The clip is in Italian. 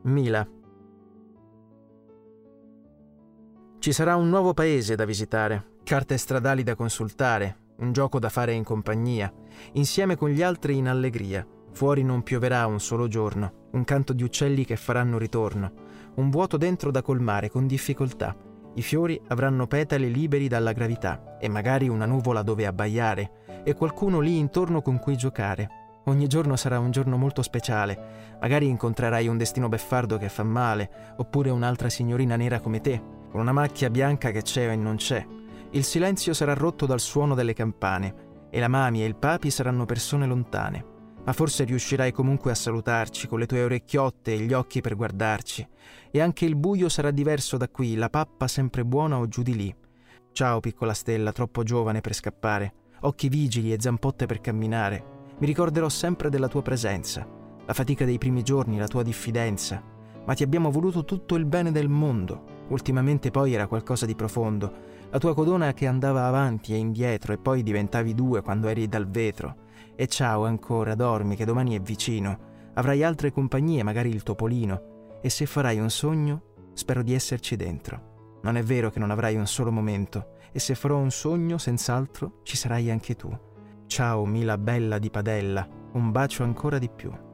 Mila. Ci sarà un nuovo paese da visitare, carte stradali da consultare, un gioco da fare in compagnia, insieme con gli altri in allegria. Fuori non pioverà un solo giorno, un canto di uccelli che faranno ritorno, un vuoto dentro da colmare con difficoltà. I fiori avranno petali liberi dalla gravità e magari una nuvola dove abbaiare e qualcuno lì intorno con cui giocare. Ogni giorno sarà un giorno molto speciale. Magari incontrerai un destino beffardo che fa male, oppure un'altra signorina nera come te, con una macchia bianca che c'è e non c'è. Il silenzio sarà rotto dal suono delle campane e la mami e il papi saranno persone lontane. Ma forse riuscirai comunque a salutarci con le tue orecchiotte e gli occhi per guardarci. E anche il buio sarà diverso da qui, la pappa sempre buona o giù di lì. Ciao piccola stella, troppo giovane per scappare, occhi vigili e zampotte per camminare. Mi ricorderò sempre della tua presenza, la fatica dei primi giorni, la tua diffidenza. Ma ti abbiamo voluto tutto il bene del mondo. Ultimamente poi era qualcosa di profondo. La tua codona che andava avanti e indietro e poi diventavi due quando eri dal vetro. E ciao ancora, dormi che domani è vicino. Avrai altre compagnie, magari il topolino. E se farai un sogno, spero di esserci dentro. Non è vero che non avrai un solo momento. E se farò un sogno, senz'altro, ci sarai anche tu. Ciao Mila bella di padella, un bacio ancora di più.